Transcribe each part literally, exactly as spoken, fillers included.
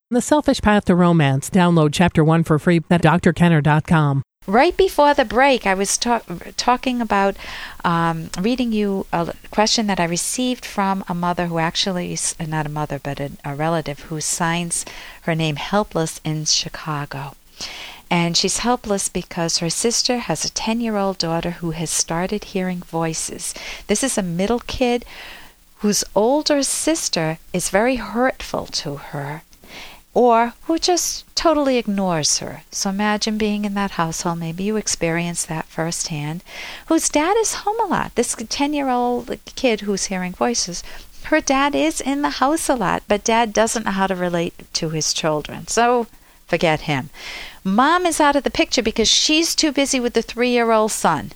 The Selfish Path to Romance. Download Chapter one for free at d r kenner dot com. Right before the break, I was talk- talking about um, reading you a question that I received from a mother who actually, not a mother, but a, a relative who signs her name Helpless in Chicago. And she's helpless because her sister has a ten-year-old daughter who has started hearing voices. This is a middle kid whose older sister is very hurtful to her, or who just totally ignores her. So imagine being in that household, maybe you experienced that firsthand, whose dad is home a lot. This ten-year-old kid who's hearing voices, her dad is in the house a lot, but dad doesn't know how to relate to his children. So forget him. Mom is out of the picture because she's too busy with the three-year-old son.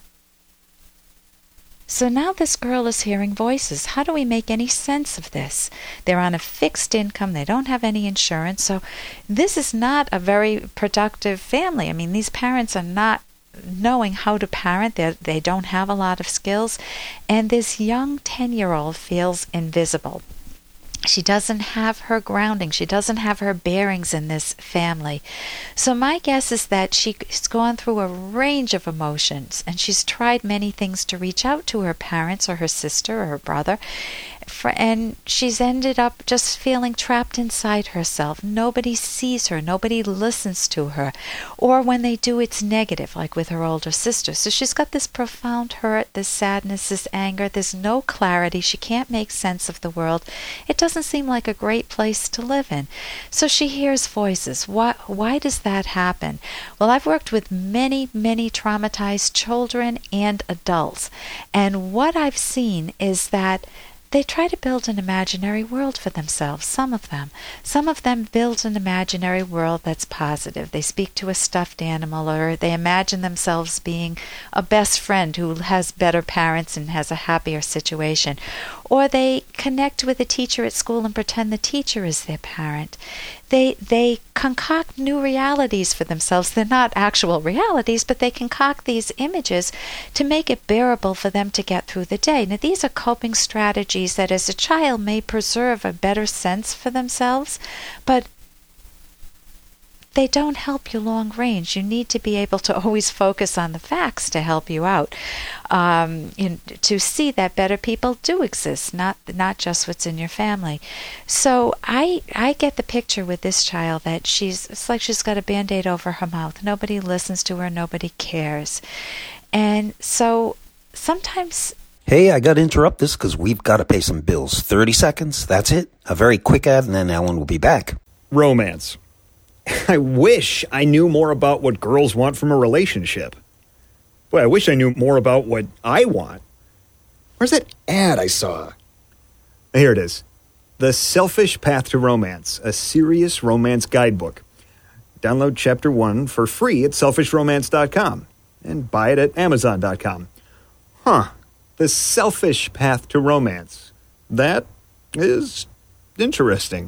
So now this girl is hearing voices. How do we make any sense of this? They're on a fixed income. They don't have any insurance. So this is not a very productive family. I mean, these parents are not knowing how to parent. They're, they don't have a lot of skills. And this young ten-year-old feels invisible. She doesn't have her grounding. She doesn't have her bearings in this family. So my guess is that she's gone through a range of emotions, and she's tried many things to reach out to her parents or her sister or her brother, and she's ended up just feeling trapped inside herself. Nobody sees her. Nobody listens to her. Or when they do, it's negative, like with her older sister. So she's got this profound hurt, this sadness, this anger. There's no clarity. She can't make sense of the world. It doesn't seem like a great place to live in. So she hears voices. Why, why does that happen? Well, I've worked with many, many traumatized children and adults. And what I've seen is that they try to build an imaginary world for themselves, some of them. Some of them build an imaginary world that's positive. They speak to a stuffed animal, or they imagine themselves being a best friend who has better parents and has a happier situation. Or they connect with a teacher at school and pretend the teacher is their parent. They they concoct new realities for themselves. They're not actual realities, but they concoct these images to make it bearable for them to get through the day. Now, these are coping strategies that as a child may preserve a better sense for themselves, but they don't help you long range. You need to be able to always focus on the facts to help you out, um, in, to see that better people do exist, not not just what's in your family. So I I get the picture with this child that she's it's like she's got a Band-Aid over her mouth. Nobody listens to her. Nobody cares. And so sometimes... Hey, I got to interrupt this because we've got to pay some bills. thirty seconds, that's it. A very quick ad, and then Ellen will be back. Romance. I wish I knew more about what girls want from a relationship. Boy, I wish I knew more about what I want. Where's that ad I saw? Here it is. The Selfish Path to Romance, a serious romance guidebook. Download Chapter one for free at selfish romance dot com and buy it at amazon dot com. Huh. The Selfish Path to Romance. That is interesting.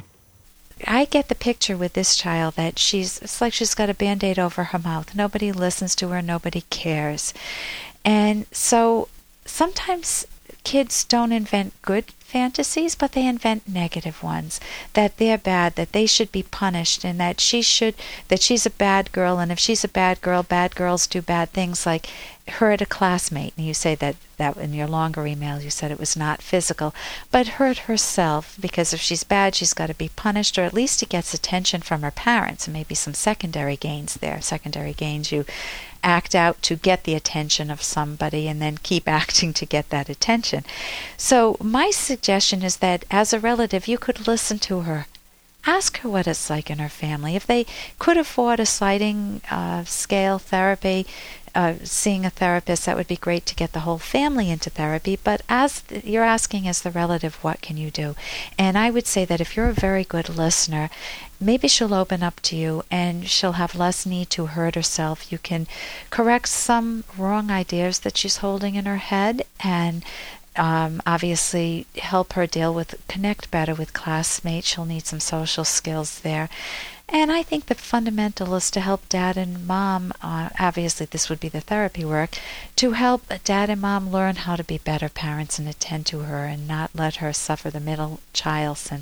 I get the picture with this child that she's it's like she's got a Band-Aid over her mouth. Nobody listens to her. Nobody cares. And so sometimes kids don't invent good fantasies, but they invent negative ones, that they're bad, that they should be punished, and that she should that she's a bad girl, and if she's a bad girl, bad girls do bad things, like hurt a classmate. And you say that, that in your longer email you said it was not physical, but hurt herself, because if she's bad, she's got to be punished, or at least it gets attention from her parents, and maybe some secondary gains there. Secondary gains, you act out to get the attention of somebody and then keep acting to get that attention. So my suggestion is that as a relative, you could listen to her. Ask her what it's like in her family. If they could afford a sliding uh, scale therapy, uh, seeing a therapist, that would be great to get the whole family into therapy. But as th- you're asking as the relative, what can you do? And I would say that if you're a very good listener, maybe she'll open up to you and she'll have less need to hurt herself. You can correct some wrong ideas that she's holding in her head, and Um, obviously help her deal with, connect better with classmates. She'll need some social skills there. And I think the fundamental is to help dad and mom, uh, obviously this would be the therapy work, to help dad and mom learn how to be better parents and attend to her and not let her suffer the middle child syndrome.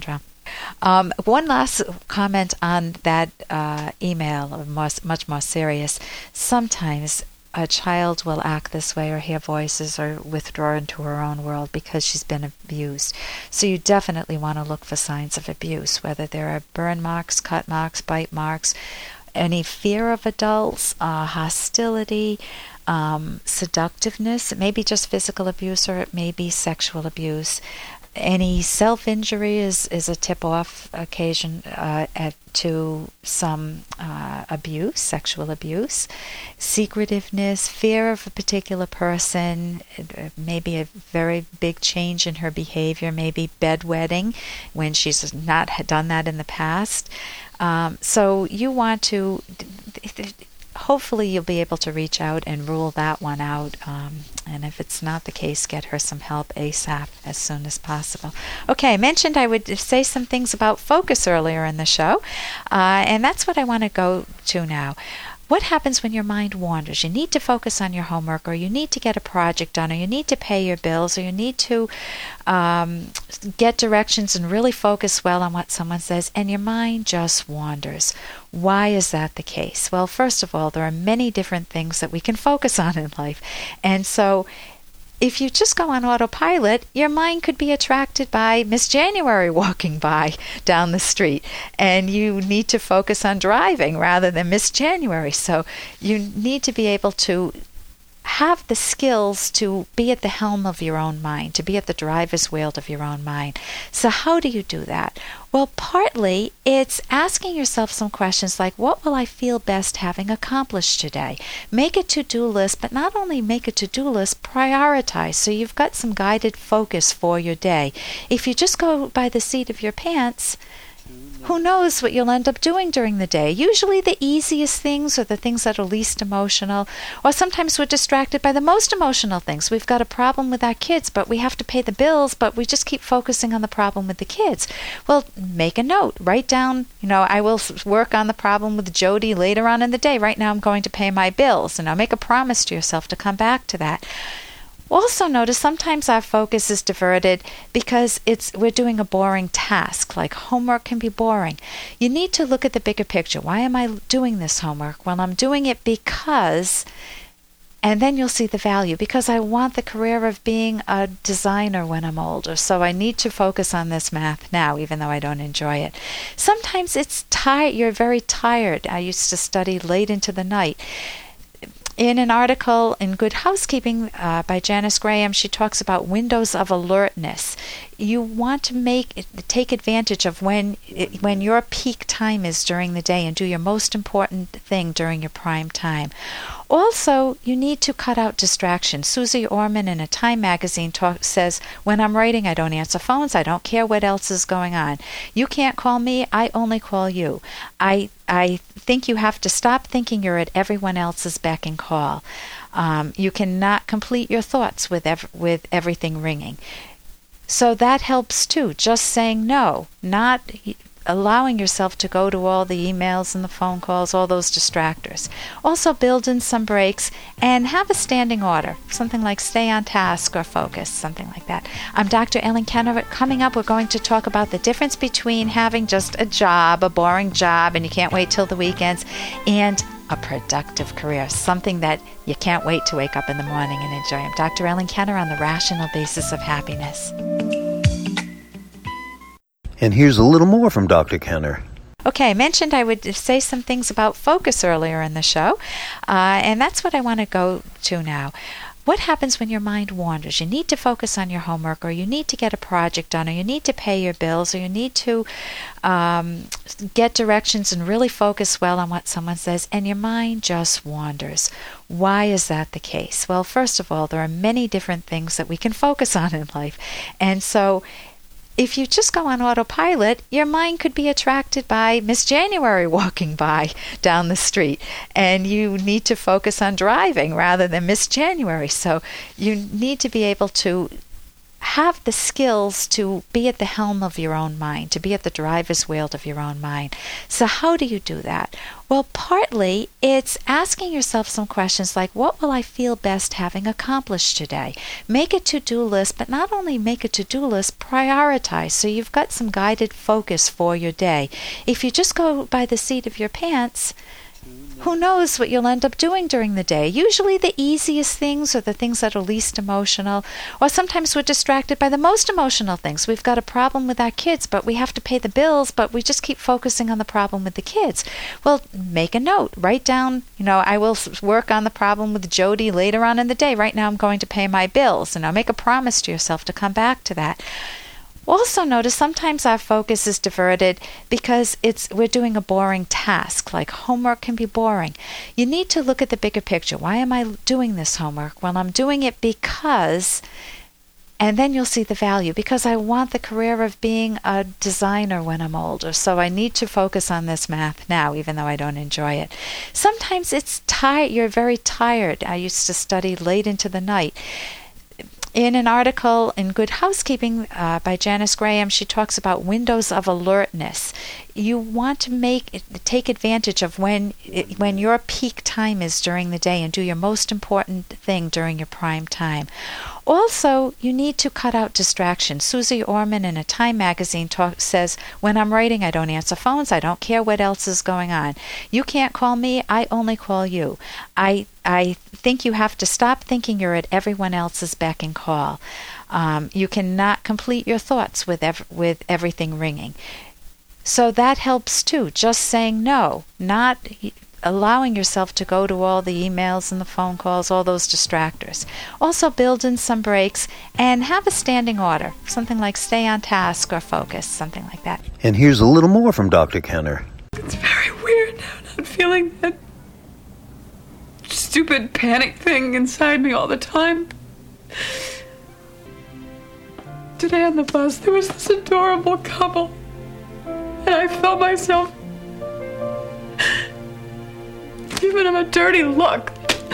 Um, one last comment on that uh, email, more, much more serious. Sometimes a child will act this way or hear voices or withdraw into her own world because she's been abused. So you definitely want to look for signs of abuse, whether there are burn marks, cut marks, bite marks, any fear of adults, uh, hostility, um, seductiveness. It may be just physical abuse or it may be sexual abuse. Any self-injury is, is a tip-off occasion uh, at, to some uh, abuse, sexual abuse. Secretiveness, fear of a particular person, maybe a very big change in her behavior, maybe bedwetting when she's not done that in the past. Um, so you want to... Hopefully you'll be able to reach out and rule that one out. Um, and if it's not the case, get her some help ASAP as soon as possible. Okay, I mentioned I would say some things about focus earlier in the show. Uh, and that's what I want to go to now. What happens when your mind wanders? You need to focus on your homework, or you need to get a project done, or you need to pay your bills, or you need to um, get directions and really focus well on what someone says, and your mind just wanders. Why is that the case? Well, first of all, there are many different things that we can focus on in life. And so if you just go on autopilot, your mind could be attracted by Miss January walking by down the street, and you need to focus on driving rather than Miss January. So you need to be able to have the skills to be at the helm of your own mind, to be at the driver's wheel of your own mind. So how do you do that? Well, partly it's asking yourself some questions like, what will I feel best having accomplished today? Make a to-do list, but not only make a to-do list, prioritize so you've got some guided focus for your day. If you just go by the seat of your pants, who knows what you'll end up doing during the day. Usually the easiest things are the things that are least emotional, or sometimes we're distracted by the most emotional things. We've got a problem with our kids, but we have to pay the bills, but we just keep focusing on the problem with the kids. Well, make a note. Write down, you know, I will work on the problem with Jody later on in the day. Right now I'm going to pay my bills. And now make a promise to yourself to come back to that. Also notice sometimes our focus is diverted because it's we're doing a boring task, like homework can be boring. You need to look at the bigger picture. Why am I doing this homework? Well, I'm doing it because, and then you'll see the value, because I want the career of being a designer when I'm older. So I need to focus on this math now, even though I don't enjoy it. Sometimes it's tired. You're very tired. I used to study late into the night. In an article in Good Housekeeping uh, by Janice Graham, she talks about windows of alertness. You want to make take advantage of when when your peak time is during the day and do your most important thing during your prime time. Also, you need to cut out distractions. Susie Orman in a Time magazine talk, says, when I'm writing, I don't answer phones. I don't care what else is going on. You can't call me. I only call you. I I think you have to stop thinking you're at everyone else's beck and call. Um, you cannot complete your thoughts with ev- with everything ringing. So that helps too. Just saying no, not allowing yourself to go to all the emails and the phone calls, all those distractors. Also build in some breaks and have a standing order, something like stay on task or focus, something like that. I'm Doctor Ellen Kenner. Coming up, we're going to talk about the difference between having just a job, a boring job, and you can't wait till the weekends, and a productive career, something that you can't wait to wake up in the morning and enjoy. I'm Doctor Ellen Kenner on the Rational Basis of Happiness. And here's a little more from Doctor Kenner. Okay, I mentioned I would say some things about focus earlier in the show, uh, and that's what I want to go to now. What happens when your mind wanders? You need to focus on your homework, or you need to get a project done, or you need to pay your bills, or you need to um, get directions and really focus well on what someone says, and your mind just wanders. Why is that the case? Well, first of all, there are many different things that we can focus on in life, and so if you just go on autopilot, your mind could be attracted by Miss January walking by down the street, and you need to focus on driving rather than Miss January. So you need to be able to have the skills to be at the helm of your own mind, to be at the driver's wheel of your own mind. So how do you do that? Well, partly it's asking yourself some questions like, what will I feel best having accomplished today? Make a to-do list, but not only make a to-do list, prioritize so you've got some guided focus for your day. If you just go by the seat of your pants, who knows what you'll end up doing during the day? Usually the easiest things are the things that are least emotional, or sometimes we're distracted by the most emotional things. We've got a problem with our kids, but we have to pay the bills, but we just keep focusing on the problem with the kids. Well, make a note. Write down, you know, I will work on the problem with Jody later on in the day. Right now I'm going to pay my bills. And now make a promise to yourself to come back to that. Also notice sometimes our focus is diverted because it's we're doing a boring task, like homework can be boring. You need to look at the bigger picture. Why am I doing this homework? Well, I'm doing it because, and then you'll see the value, because I want the career of being a designer when I'm older, so I need to focus on this math now, even though I don't enjoy it. Sometimes it's tired. You're very tired. I used to study late into the night. In an article in Good Housekeeping uh, by Janice Graham, she talks about windows of alertness. You want to make take advantage of when when your peak time is during the day and do your most important thing during your prime time. Also, you need to cut out distractions. Susie Orman in a Time magazine talk, says, when I'm writing, I don't answer phones. I don't care what else is going on. You can't call me. I only call you. I I think you have to stop thinking you're at everyone else's beck and call. Um, you cannot complete your thoughts with ev- with everything ringing. So that helps too. Just saying no, not allowing yourself to go to all the emails and the phone calls, all those distractors. Also build in some breaks and have a standing order, something like stay on task or focus, something like that. And here's a little more from Doctor Kenner. It's very weird now, not feeling that stupid panic thing inside me all the time. Today on the bus, there was this adorable couple, and I felt myself giving him a dirty look.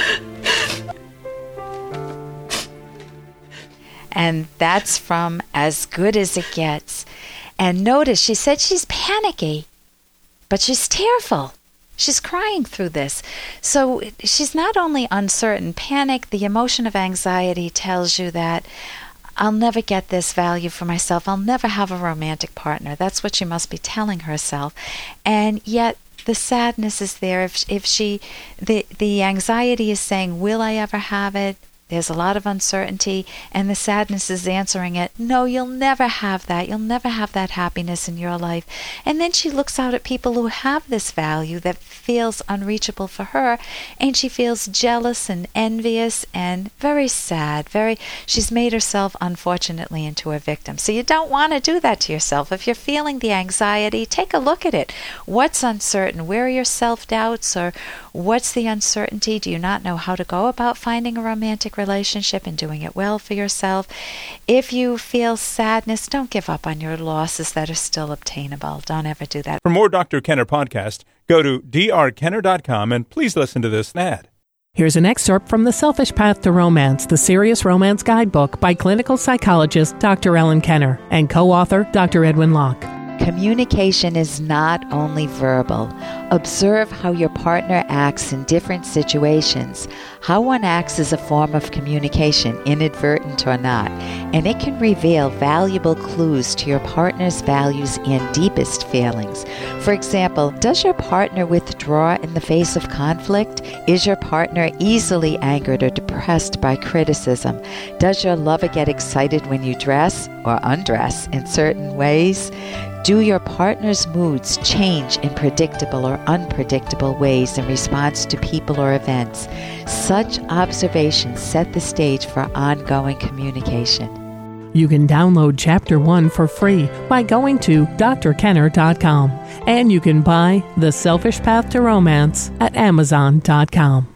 And that's from As Good as It Gets. And notice, she said she's panicky, but she's tearful. She's crying through this. So she's not only uncertain. Panic, the emotion of anxiety, tells you that I'll never get this value for myself. I'll never have a romantic partner. That's what she must be telling herself. And yet the sadness is there. If if she, the the anxiety is saying, will I ever have it? There's a lot of uncertainty, and the sadness is answering it, no, you'll never have that. You'll never have that happiness in your life. And then she looks out at people who have this value that feels unreachable for her, and she feels jealous and envious and very sad. Very, she's made herself, unfortunately, into a victim. So you don't want to do that to yourself. If you're feeling the anxiety, take a look at it. What's uncertain? Where are your self-doubts, or what's the uncertainty? Do you not know how to go about finding a romantic relationship and doing it well for yourself? If you feel sadness, don't give up on your losses that are still obtainable. Don't ever do that. For more Doctor Kenner podcast, go to d r kenner dot com and please listen to this ad. Here's an excerpt from The Selfish Path to Romance, the Serious Romance Guidebook by clinical psychologist Doctor Ellen Kenner and co-author Doctor Edwin Locke. Communication is not only verbal. Observe how your partner acts in different situations. How one acts is a form of communication, inadvertent or not, and it can reveal valuable clues to your partner's values and deepest feelings. For example, does your partner withdraw in the face of conflict? Is your partner easily angered or depressed by criticism? Does your lover get excited when you dress or undress in certain ways? Do your partner's moods change in predictable or unpredictable ways in response to people or events? Such observations set the stage for ongoing communication. You can download Chapter one for free by going to d r kenner dot com. And you can buy The Selfish Path to Romance at amazon dot com.